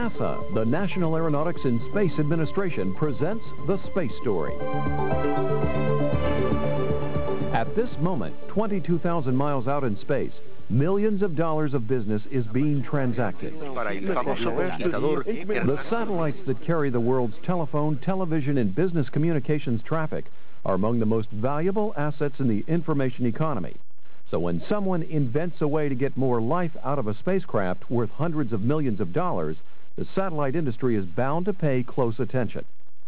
NASA, the National Aeronautics and Space Administration, presents The Space Story. At this moment, 22,000 miles out in space, millions of dollars of business is being transacted. The satellites that carry the world's telephone, television, and business communications traffic are among the most valuable assets in the information economy. So when someone invents a way to get more life out of a spacecraft worth hundreds of millions of dollars, the satellite industry is bound to pay close attention.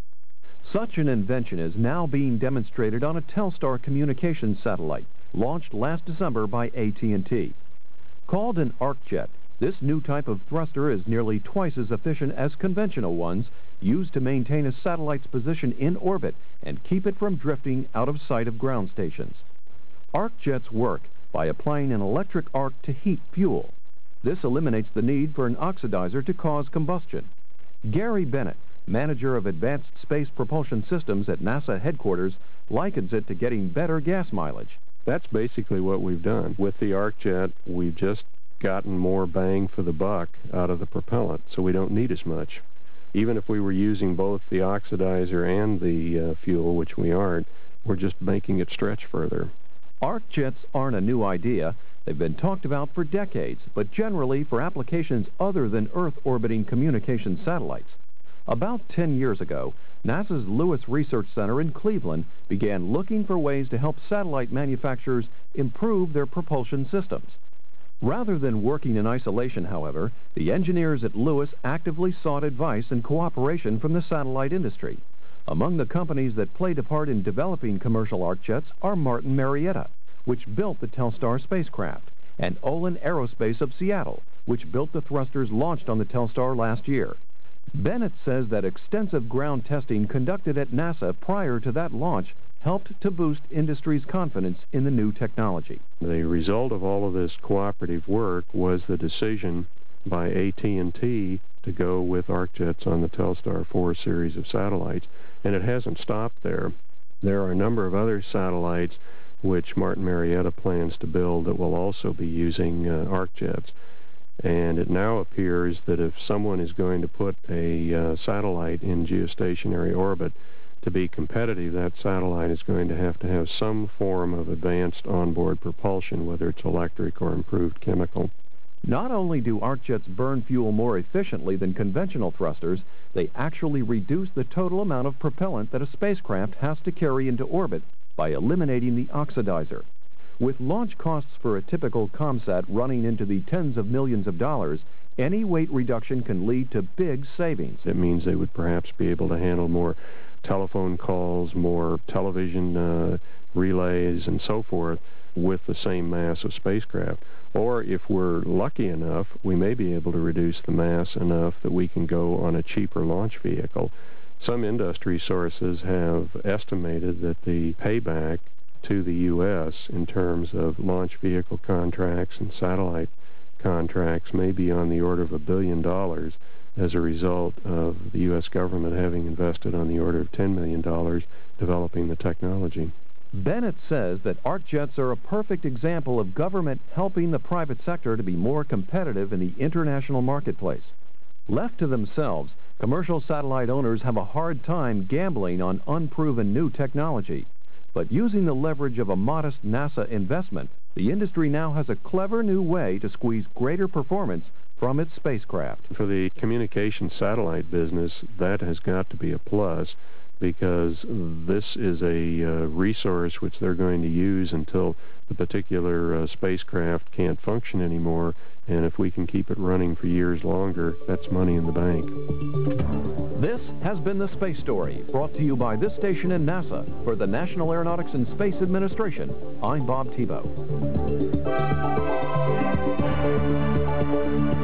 Such an invention is now being demonstrated on a Telstar communications satellite, launched last December by AT&T. Called an ArcJet, this new type of thruster is nearly twice as efficient as conventional ones, used to maintain a satellite's position in orbit and keep it from drifting out of sight of ground stations. ArcJets work by applying an electric arc to heat fuel. This eliminates the need for an oxidizer to cause combustion. Gary Bennett, manager of Advanced Space Propulsion Systems at NASA headquarters, likens it to getting better gas mileage. That's basically what we've done. With the ArcJet, we've just gotten more bang for the buck out of the propellant, so we don't need as much. Even if we were using both the oxidizer and the fuel, which we aren't, we're just making it stretch further. ArcJets aren't a new idea. They've been talked about for decades, but generally for applications other than Earth-orbiting communication satellites. About 10 years ago, NASA's Lewis Research Center in Cleveland began looking for ways to help satellite manufacturers improve their propulsion systems. Rather than working in isolation, however, the engineers at Lewis actively sought advice and cooperation from the satellite industry. Among the companies that played a part in developing commercial ArcJets are Martin Marietta, which built the Telstar spacecraft, and Olin Aerospace of Seattle, which built the thrusters launched on the Telstar last year. Bennett says that extensive ground testing conducted at NASA prior to that launch helped to boost industry's confidence in the new technology. The result of all of this cooperative work was the decision by AT&T to go with ArcJets on the Telstar 4 series of satellites, and it hasn't stopped there. There are a number of other satellites which Martin Marietta plans to build that will also be using ArcJets. And it now appears that if someone is going to put a satellite in geostationary orbit, to be competitive, that satellite is going to have some form of advanced onboard propulsion, whether it's electric or improved chemical. Not only do ArcJets burn fuel more efficiently than conventional thrusters, they actually reduce the total amount of propellant that a spacecraft has to carry into orbit by eliminating the oxidizer. With launch costs for a typical ComSat running into the tens of millions of dollars, any weight reduction can lead to big savings. It means they would perhaps be able to handle more telephone calls, more television relays, and so forth with the same mass of spacecraft. Or if we're lucky enough, we may be able to reduce the mass enough that we can go on a cheaper launch vehicle. Some industry sources have estimated that the payback to the U.S. in terms of launch vehicle contracts and satellite contracts may be on the order of $1 billion as a result of the U.S. government having invested on the order of $10 million developing the technology. Bennett says that ArcJets are a perfect example of government helping the private sector to be more competitive in the international marketplace. Left to themselves, commercial satellite owners have a hard time gambling on unproven new technology. But using the leverage of a modest NASA investment, the industry now has a clever new way to squeeze greater performance from its spacecraft. For the communication satellite business, that has got to be a plus, because this is a resource which they're going to use until the particular spacecraft can't function anymore, and if we can keep it running for years longer, that's money in the bank. This has been The Space Story, brought to you by this station and NASA. For the National Aeronautics and Space Administration, I'm Bob Thibault.